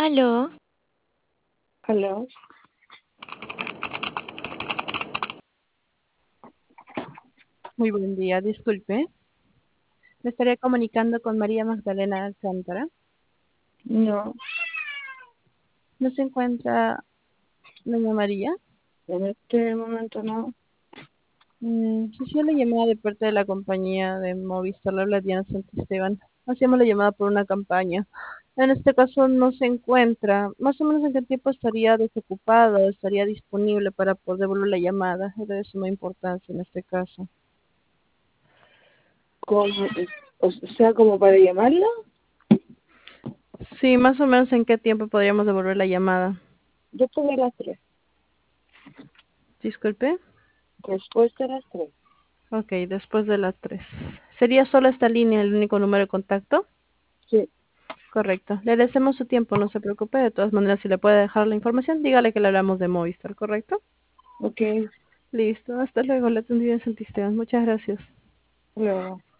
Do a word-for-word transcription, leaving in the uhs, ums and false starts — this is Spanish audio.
Aló, Aló, Muy buen día, disculpe. Me estaría comunicando con María Magdalena Alcántara. no, ¿No se encuentra doña María? en este momento no. Mm, sí, sí, la llamada de parte de la compañía de Movistar, le habla Diana Santisteban. Hacíamos la llamada por una campaña. En este caso no se encuentra. Más o menos en qué tiempo estaría desocupado, estaría disponible para poder devolver la llamada. Era de suma importancia en este caso. Como, o sea, como para llamarla, Sí, más o menos en qué tiempo podríamos devolver la llamada. después de las tres. Disculpe. Después de las tres. Ok, después de las tres. ¿Sería solo esta línea el único número de contacto? Sí, Correcto. Le agradecemos su tiempo, no se preocupe. De todas maneras, si le puede dejar la información, dígale que le hablamos de Movistar, ¿correcto? ok, Listo, hasta luego. Le atendido en Santisteban. Muchas gracias. luego.